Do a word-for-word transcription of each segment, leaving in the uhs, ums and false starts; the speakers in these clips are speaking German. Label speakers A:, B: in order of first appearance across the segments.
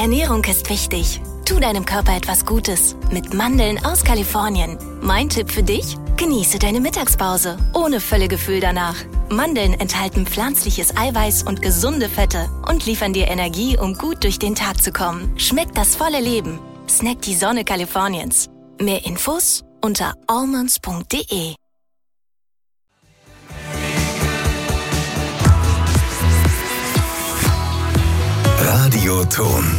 A: Ernährung ist wichtig. Tu deinem Körper etwas Gutes mit Mandeln aus Kalifornien. Mein Tipp für dich? Genieße deine Mittagspause ohne Völlegefühl danach. Mandeln enthalten pflanzliches Eiweiß und gesunde Fette und liefern dir Energie, um gut durch den Tag zu kommen. Schmeckt das volle Leben. Snack die Sonne Kaliforniens. Mehr Infos unter almonds punkt de.
B: Radioton.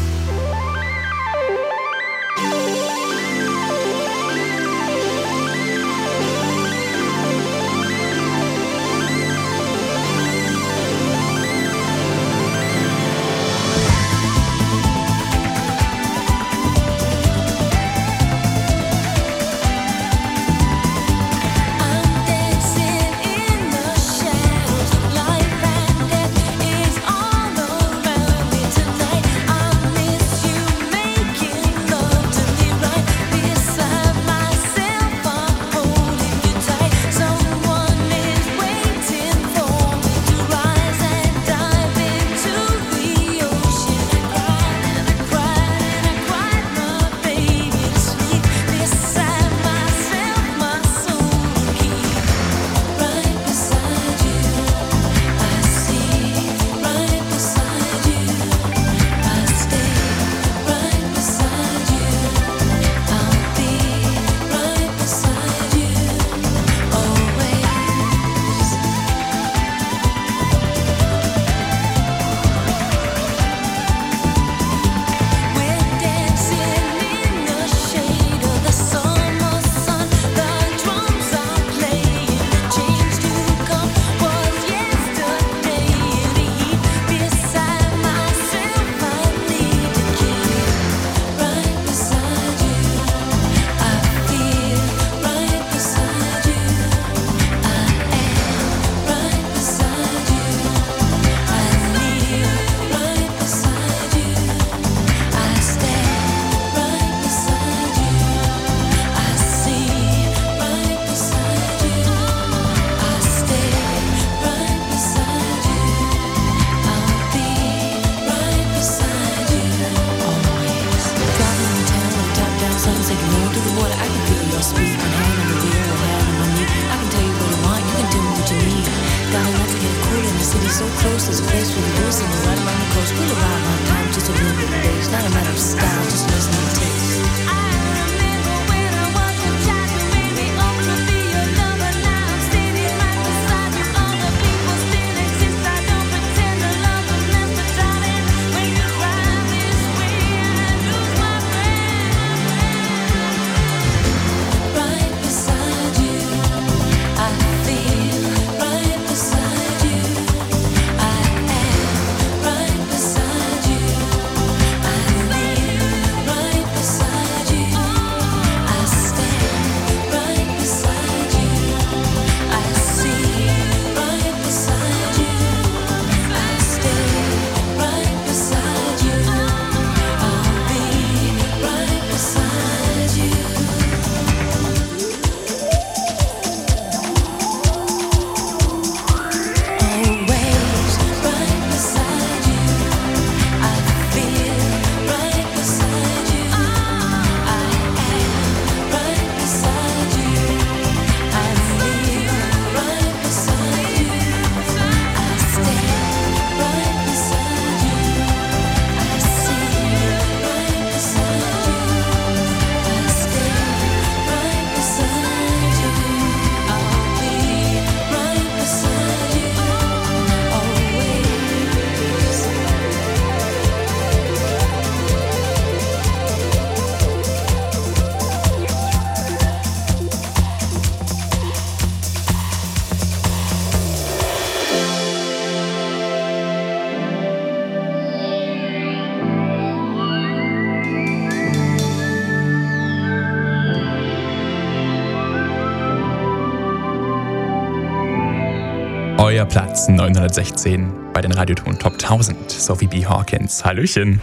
C: Euer Platz neunhundertsechzehn bei den Radioton Top tausend, Sophie B. Hawkins. Hallöchen.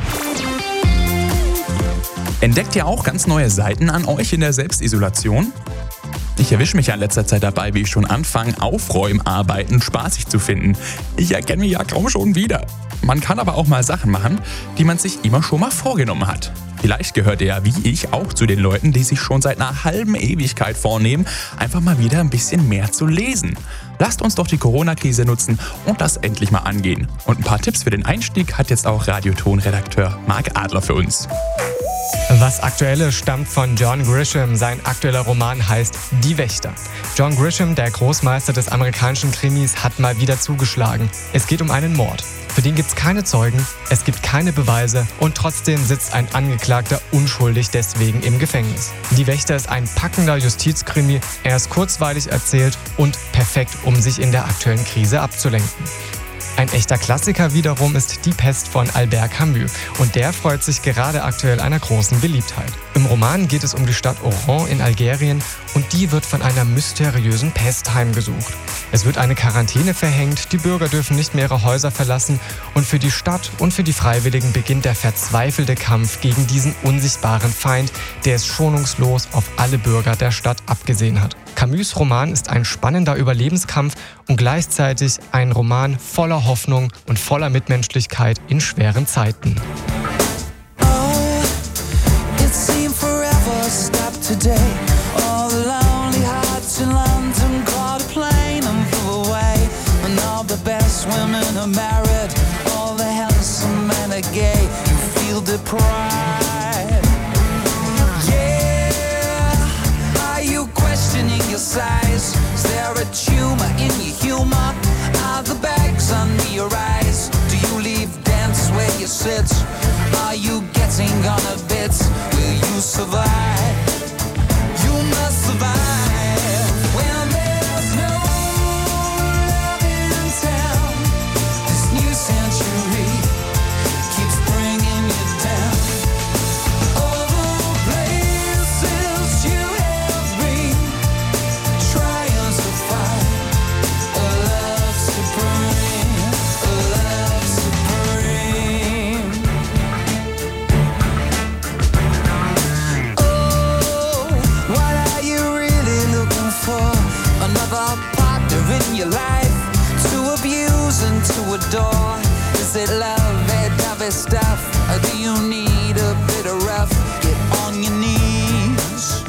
C: Entdeckt ihr auch ganz neue Seiten an euch in der Selbstisolation? Ich erwische mich ja in letzter Zeit dabei, wie ich schon anfange, Aufräumarbeiten spaßig zu finden. Ich erkenne mich ja kaum schon wieder. Man kann aber auch mal Sachen machen, die man sich immer schon mal vorgenommen hat. Vielleicht gehört ihr ja wie ich auch zu den Leuten, die sich schon seit einer halben Ewigkeit vornehmen, einfach mal wieder ein bisschen mehr zu lesen. Lasst uns doch die Corona-Krise nutzen und das endlich mal angehen. Und ein paar Tipps für den Einstieg hat jetzt auch Radioton-Redakteur Marc Adler für uns.
B: Was Aktuelle stammt von John Grisham. Sein aktueller Roman heißt Die Wächter. John Grisham, der Großmeister des amerikanischen Krimis, hat mal wieder zugeschlagen. Es geht um einen Mord. Für den gibt es keine Zeugen, es gibt keine Beweise und trotzdem sitzt ein Angeklagter unschuldig deswegen im Gefängnis. Die Wächter ist ein packender Justizkrimi. Er ist kurzweilig erzählt und perfekt, um sich in der aktuellen Krise abzulenken. Ein echter Klassiker wiederum ist Die Pest von Albert Camus und der freut sich gerade aktuell einer großen Beliebtheit. Im Roman geht es um die Stadt Oran in Algerien und die wird von einer mysteriösen Pest heimgesucht. Es wird eine Quarantäne verhängt, die Bürger dürfen nicht mehr ihre Häuser verlassen und für die Stadt und für die Freiwilligen beginnt der verzweifelte Kampf gegen diesen unsichtbaren Feind, der es schonungslos auf alle Bürger der Stadt abgesehen hat. Camus' Roman ist ein spannender Überlebenskampf und gleichzeitig ein Roman voller Hoffnung und voller Mitmenschlichkeit in schweren Zeiten.
D: Oh, it seemed forever stopped today. All the lonely hearts in London caught a plane and flew away. And all the best women are married, all the handsome men are gay. You feel deprived. Your size, is there a tumor in your humor? Are the bags under your eyes? Do you leave dance where you sit? Are you getting on a bit? Will you survive? You must survive when there's no love in town. This new century keeps bringing you down. All the places you have been, trying to find a love supreme, a love supreme. Oh, what are you really looking for? Another partner in your life to abuse and to adore? Is it love, that dovey stuff? Or do you need a bit of rough? Get on your knees.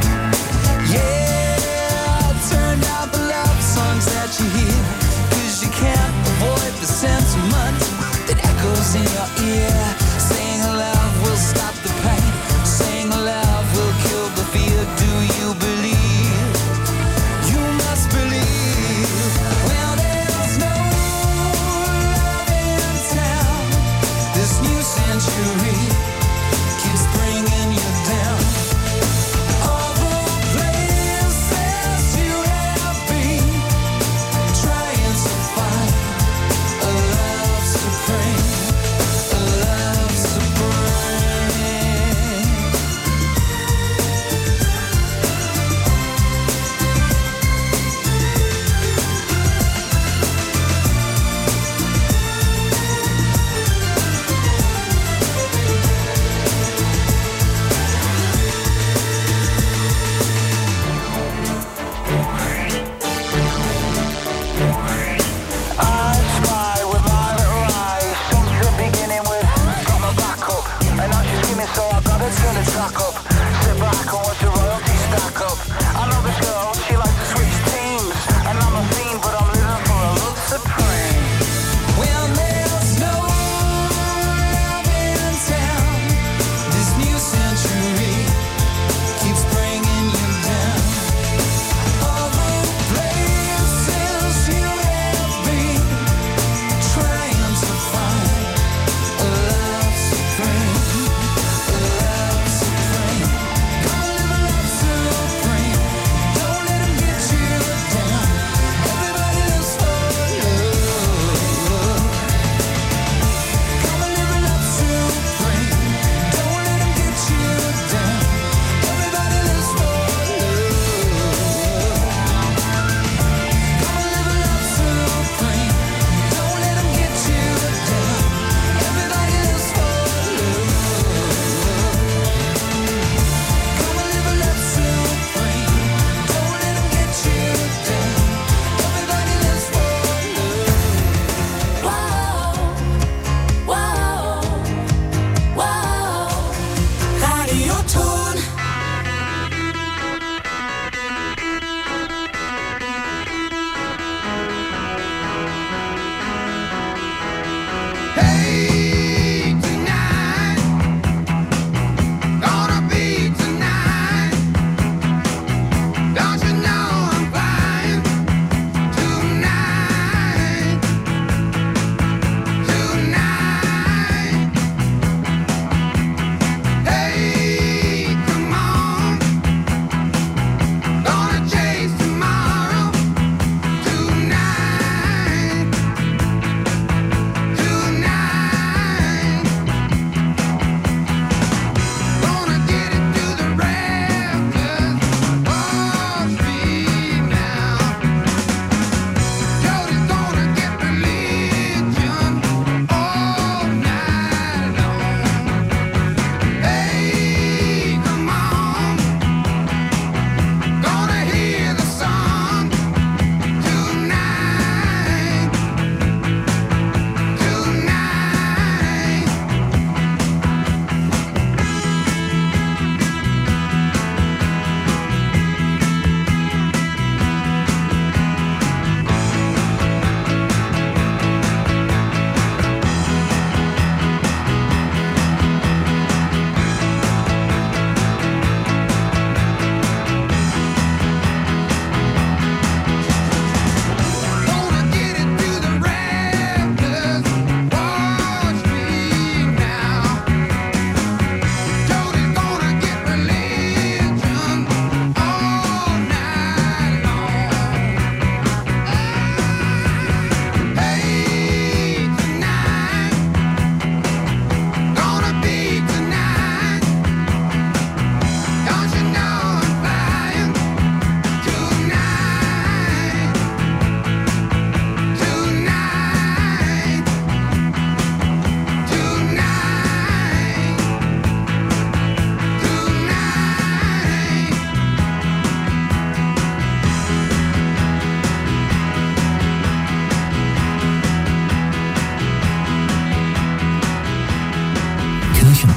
D: Yeah, turn down the love songs that you hear, 'cause you can't avoid the sentiment that echoes in your ear. Saying love will stop the pain, saying love will kill the fear. Do you believe? You must believe. Well, there's no love in town. This new century keeps bringing you down. All the places you have been, trying to find a love supreme, a love supreme. I spy with my little eyes, since the beginning with got my back up, and now she's screaming, so I gotta turn the track up. Sit back and watch the royalties stack up. I know this girl, she likes to switch teams, and I'm a fiend, but I'm living for a love supreme. Well, there's no love in town. This new century keeps bringing you down. All the places you have been, trying to find a love supreme, a love supreme.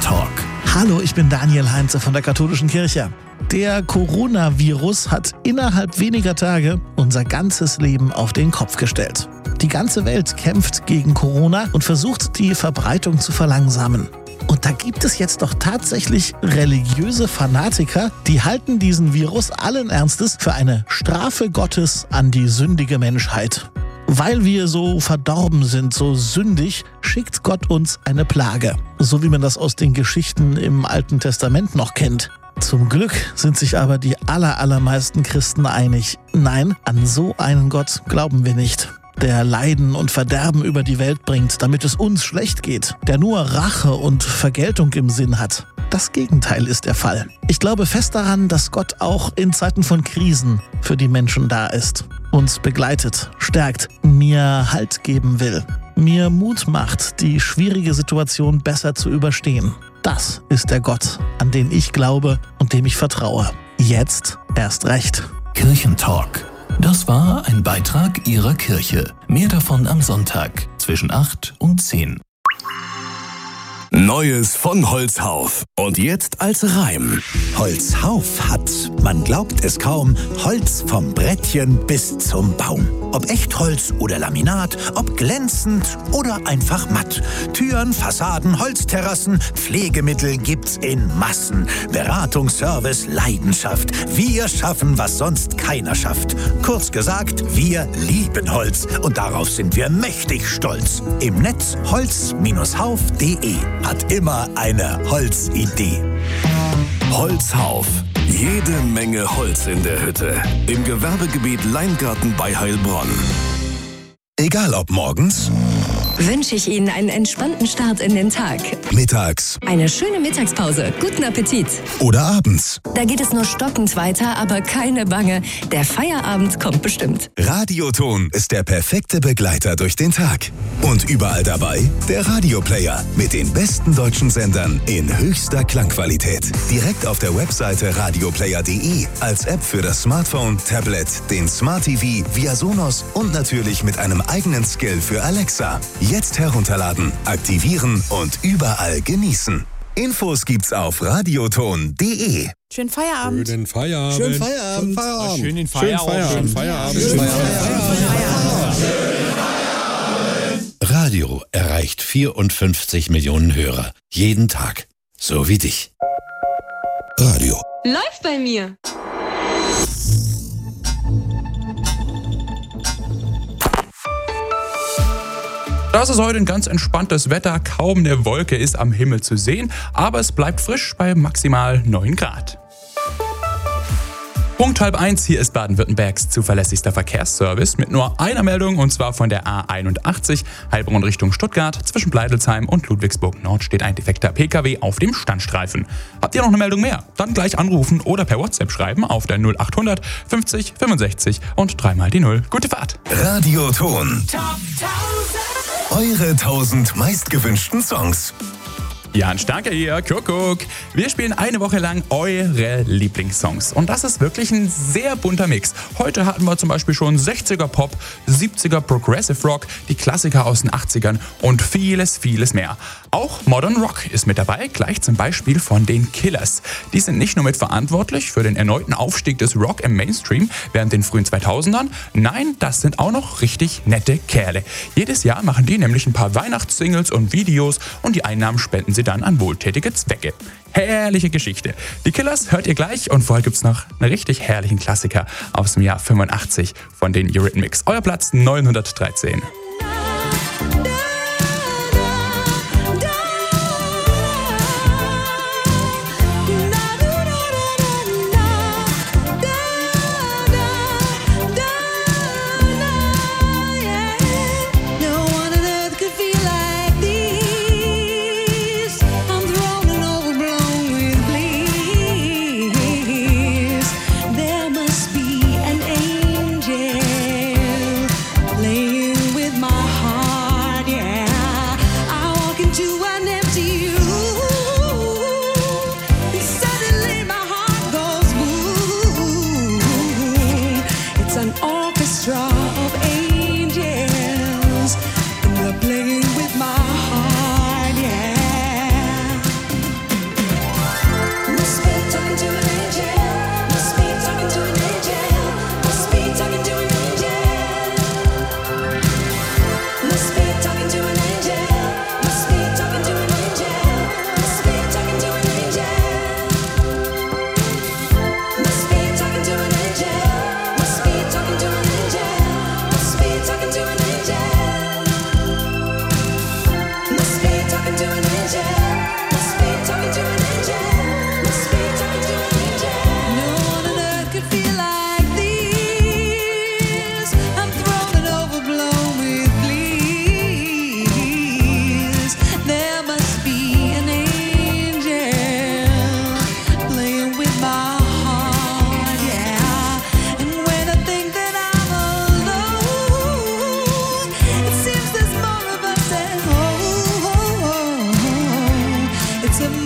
E: Kirchentalk. Hallo, ich bin Daniel Heinze von der Katholischen Kirche. Der Coronavirus hat innerhalb weniger Tage unser ganzes Leben auf den Kopf gestellt. Die ganze Welt kämpft gegen Corona und versucht, die Verbreitung zu verlangsamen. Und da gibt es jetzt doch tatsächlich religiöse Fanatiker, die halten diesen Virus allen Ernstes für eine Strafe Gottes an die sündige Menschheit. Weil wir so verdorben sind, so sündig, schickt Gott uns eine Plage. So wie man das aus den Geschichten im Alten Testament noch kennt. Zum Glück sind sich aber die aller, allermeisten Christen einig. Nein, an so einen Gott glauben wir nicht, der Leiden und Verderben über die Welt bringt, damit es uns schlecht geht, der nur Rache und Vergeltung im Sinn hat. Das Gegenteil ist der Fall. Ich glaube fest daran, dass Gott auch in Zeiten von Krisen für die Menschen da ist, uns begleitet, stärkt, mir Halt geben will, mir Mut macht, die schwierige Situation besser zu überstehen. Das ist der Gott, an den ich glaube und dem ich vertraue. Jetzt erst recht.
F: Kirchentalk. Das war ein Beitrag Ihrer Kirche. Mehr davon am Sonntag zwischen acht und zehn.
G: Neues von Holzhauf. Und jetzt als Reim.
H: Holzhauf hat, man glaubt es kaum, Holz vom Brettchen bis zum Baum. Ob Echtholz oder Laminat, ob glänzend oder einfach matt. Türen, Fassaden, Holzterrassen, Pflegemittel gibt's in Massen. Beratungsservice, Leidenschaft. Wir schaffen, was sonst keiner schafft. Kurz gesagt, wir lieben Holz. Und darauf sind wir mächtig stolz. Im Netz holz Hauf punkt de. Hat immer eine Holzidee.
G: Holzhauf. Jede Menge Holz in der Hütte. Im Gewerbegebiet Leingarten bei Heilbronn.
H: Egal ob morgens,
I: wünsche ich Ihnen einen entspannten Start in den Tag.
H: mittags
I: Eine schöne Mittagspause. Guten Appetit.
H: oder abends.
I: Da geht es nur stockend weiter, aber keine Bange. Der Feierabend kommt bestimmt.
H: Radioton ist der perfekte Begleiter durch den Tag. Und überall dabei der Radioplayer mit den besten deutschen Sendern in höchster Klangqualität. Direkt auf der Webseite radioplayer punkt de, als App für das Smartphone, Tablet, den Smart T V, via Sonos und natürlich mit einem eigenen Skill für Alexa. Jetzt herunterladen, aktivieren und überall genießen. Infos gibt's auf radioton punkt de.
J: Schönen Feierabend.
K: Schönen Feierabend.
J: Schönen Feierabend.
K: Feierabend.
J: Schönen
K: Feierabend. Schönen Feierabend. Schönen Feierabend.
L: Radio erreicht vierundfünfzig Millionen Hörer. Jeden Tag. So wie dich. Radio.
M: Läuft bei mir.
C: Das ist heute ein ganz entspanntes Wetter, kaum eine Wolke ist am Himmel zu sehen, aber es bleibt frisch bei maximal neun Grad. Punkt halb eins, hier ist Baden-Württembergs zuverlässigster Verkehrsservice mit nur einer Meldung, und zwar von der A einundachtzig, Heilbronn Richtung Stuttgart. Zwischen Bleidelsheim und Ludwigsburg Nord steht ein defekter P K W auf dem Standstreifen. Habt ihr noch eine Meldung mehr? Dann gleich anrufen oder per WhatsApp schreiben auf der null achthundert fünfzig fünfundsechzig und dreimal die Null. Gute Fahrt!
H: Radioton. Eure tausend meistgewünschten Songs.
C: Jan Starker hier, Kuckuck. Wir spielen eine Woche lang eure Lieblingssongs. Und das ist wirklich ein sehr bunter Mix. Heute hatten wir zum Beispiel schon sechziger Pop, siebziger Progressive Rock, die Klassiker aus den achtzigern und vieles, vieles mehr. Auch Modern Rock ist mit dabei, gleich zum Beispiel von den Killers. Die sind nicht nur mitverantwortlich für den erneuten Aufstieg des Rock im Mainstream während den frühen zweitausendern. Nein, das sind auch noch richtig nette Kerle. Jedes Jahr machen die nämlich ein paar Weihnachtssingles und Videos und die Einnahmen spenden sie dann an wohltätige Zwecke. Herrliche Geschichte. Die Killers hört ihr gleich und vorher gibt's noch einen richtig herrlichen Klassiker aus dem Jahr fünfundachtzig von den Eurythmics. Euer Platz neunhundertdreizehn.
D: With my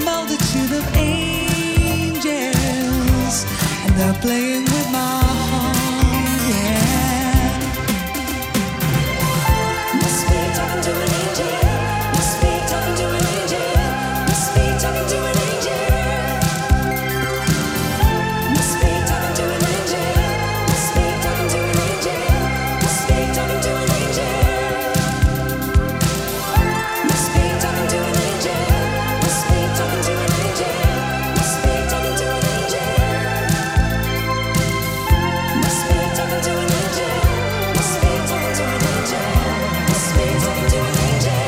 D: multitude of angels, and they're playing with my heart, yeah. Must be talking to an angel. Must be talking to an angel. Must be talking to an angel. Must be talking to an angel. Must be talking to an angel. Must be talking to an angel. Must be talking to an angel. Must be talking to an angel. Must be talking to an angel. Must be talking to an angel. Must be talking to an angel. Must be talking to an angel.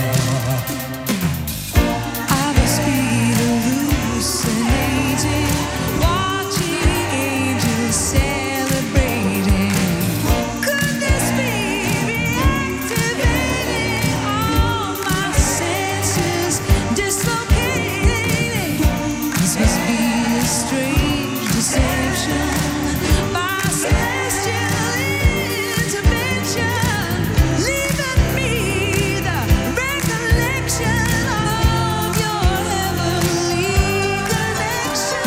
D: I must be hallucinating, watching angels celebrating. Could this be reactivating all my senses, dislocating? This must be a strange deception, my celestial intervention, leaving me the recollection of your heavenly connection.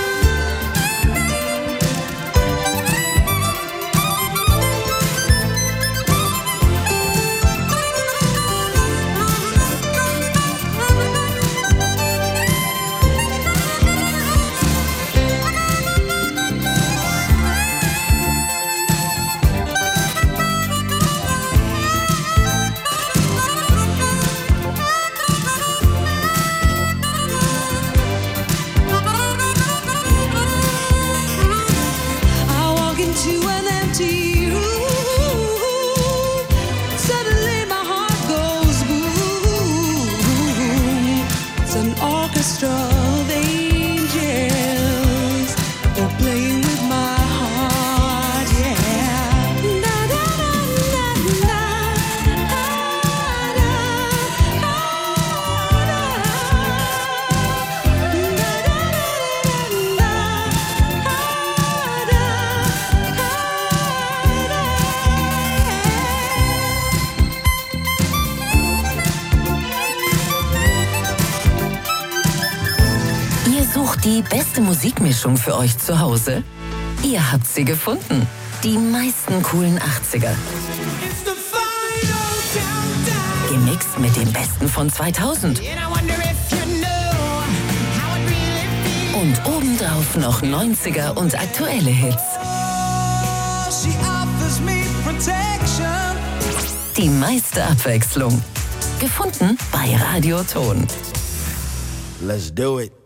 D: I walk into an empty room. Suddenly my heart goes boom. It's an orchestra of angels. They're playing with my heart, yeah. Da, da, da, da, da. Ah, da, ah, da. Da, da, da, da, da.
I: Ihr sucht die beste Musikmischung für euch zu Hause? Ihr habt sie gefunden. Die meisten coolen achtziger. Gemixt mit dem Besten von zweitausend. Und obendrauf noch neunziger und aktuelle Hits.
D: She offers me protection.
I: Die meiste Abwechslung. Gefunden bei Radioton.
J: Let's do it.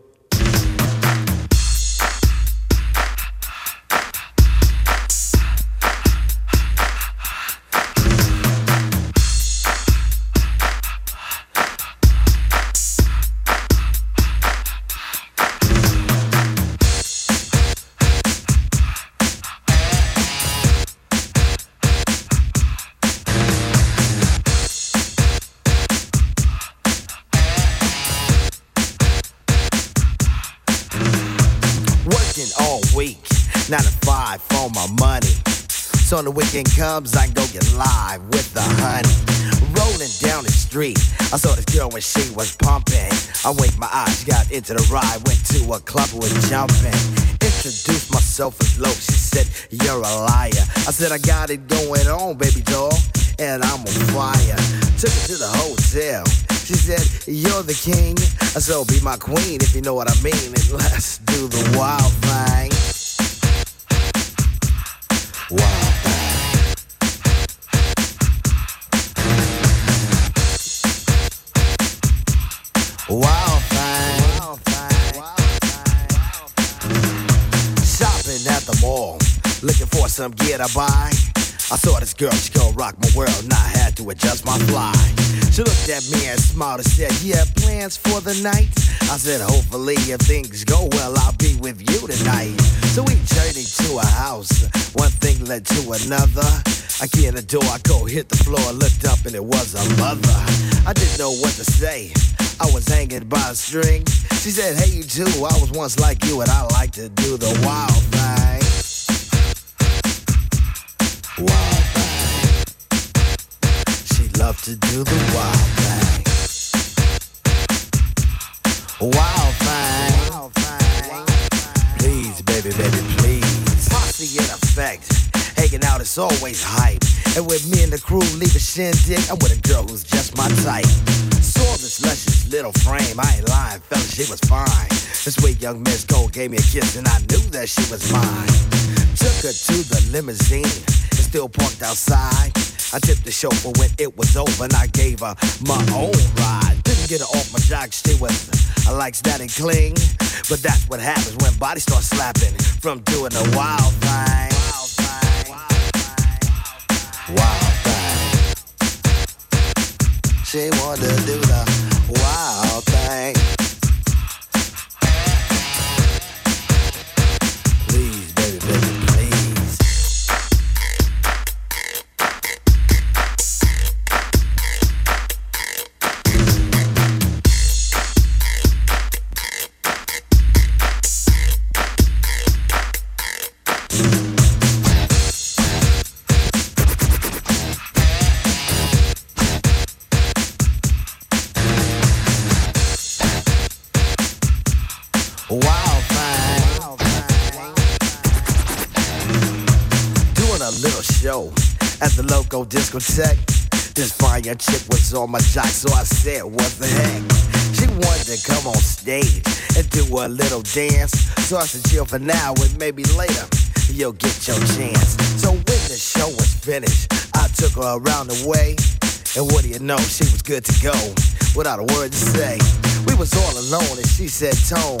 J: Working all week, nine to five for my money. So when the weekend comes, I can go get live with the honey. Rolling down the street, I saw this girl when she was pumping. I winked my eyes, got into the ride, went to a club, we was jumping. Introduced myself as low, she said, you're a liar. I said, I got it going on, baby doll, and I'm on fire. Took her to the hotel. She said, you're the king, so be my queen if you know what I mean. And let's do the wild thing. Wild thing. Wild thing. Wild thing. Shopping at the mall, looking for some gear to buy. I saw this girl, she gon' rock my world, and I had to adjust my fly. She looked at me and smiled and said, you have plans for the night? I said, hopefully if things go well, I'll be with you tonight. So we journeyed to a house, one thing led to another. I get in the door, I go hit the floor, looked up and it was a mother. I didn't know what to say, I was hanging by a string. She said, hey you too, I was once like you and I like to do the wild thing. Wild thing. She loved to do the wild thing. Wild thing. Please, baby, baby, please. Posse in effect. Hanging out is always hype. And with me and the crew leave a shindig, I'm with a girl who's just my type. Saw this luscious little frame, I ain't lying, fella, she was fine. This sweet young Miss Gold gave me a kiss and I knew that she was mine. Took her to the limousine, it's still parked outside. I tipped the chauffeur when it was over and I gave her my own ride. Didn't get her off my jock, she was, I likes that and cling. But that's what happens when bodies start slapping from doing a wild thing. Wild thing. Wild thing. She wanted to do the wild thing. Please, baby, baby, please. Wild thing. Doing a little show at the local discotheque. This fine young chick was on my jock, so I said, what the heck? She wanted to come on stage and do a little dance. So I said, chill for now and maybe later you'll get your chance. So when the show was finished, I took her around the way. And what do you know, she was good to go without a word to say. We was all alone and she said, Tone,